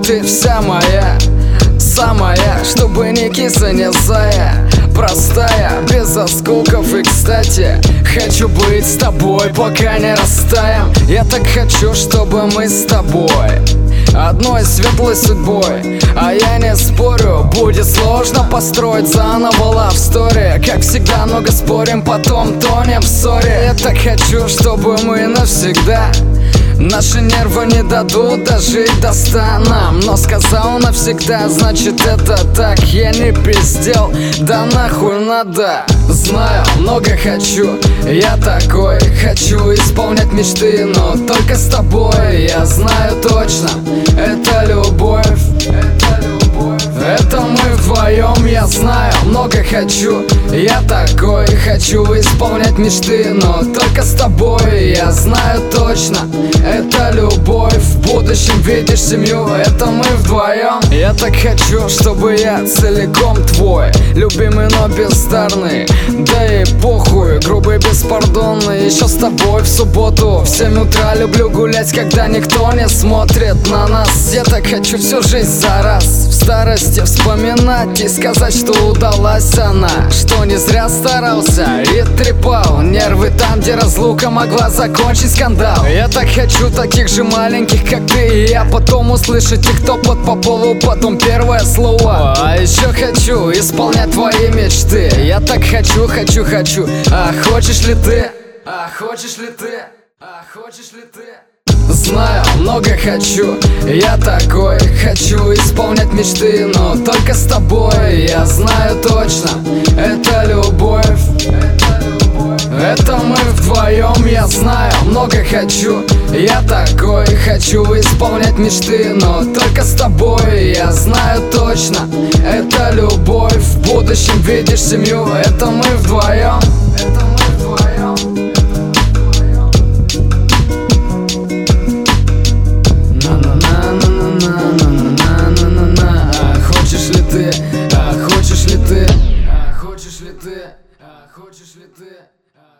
ты вся моя, самая, чтобы не киса, не зая, простая, без осколков. И кстати, хочу быть с тобой, пока не растаем. Я так хочу, чтобы мы с тобой одной светлой судьбой. А я не спорю, будет сложно построить заново love story. Как всегда, много спорим, потом тонем в ссоре. Я так хочу, чтобы мы навсегда, наши нервы не дадут дожить до 100 нам. Но сказал навсегда, значит это так. Я не пиздел, да нахуй надо. Знаю, много хочу, я такой. Хочу исполнять мечты, но только с тобой. Я знаю точно, это любовь, это любовь. Это мы вдвоем, я знаю, много хочу, я такой. Хочу исполнять мечты, но только с тобой. Я знаю точно, это любовь. В будущем видишь семью, это мы вдвоем. Я так хочу, чтобы я целиком твой, любимый, но бездарный. Да и похуй, грубый, беспардонный. Еще с тобой в субботу в 7 утра люблю гулять, когда никто не смотрит на нас. Я так хочу всю жизнь за раз в старости вспоминать и сказать, что удалась она, что не зря старался и трепал нервы там, где разлука могла закончить скандал. Я так хочу таких же маленьких, как ты и я, потом услышать их топот по полу, потом первое слово. А еще хочу исполнять твои мечты. Я так хочу, хочу, хочу. А хочешь ли ты? А хочешь ли ты? А хочешь ли ты? Знаю, много хочу, я такой. Хочу исполнять мечты, но только с тобой. Я знаю точно, это любовь, это любовь. Это мы вдвоем, я знаю, много хочу, я такой. Хочу исполнять мечты, но только с тобой. Я знаю точно, это любовь. В будущем видишь семью, это мы вдвоем, это мы вдвоем. Хочешь ли ты? А хочешь ли ты? А хочешь ли ты? А хочешь ли ты?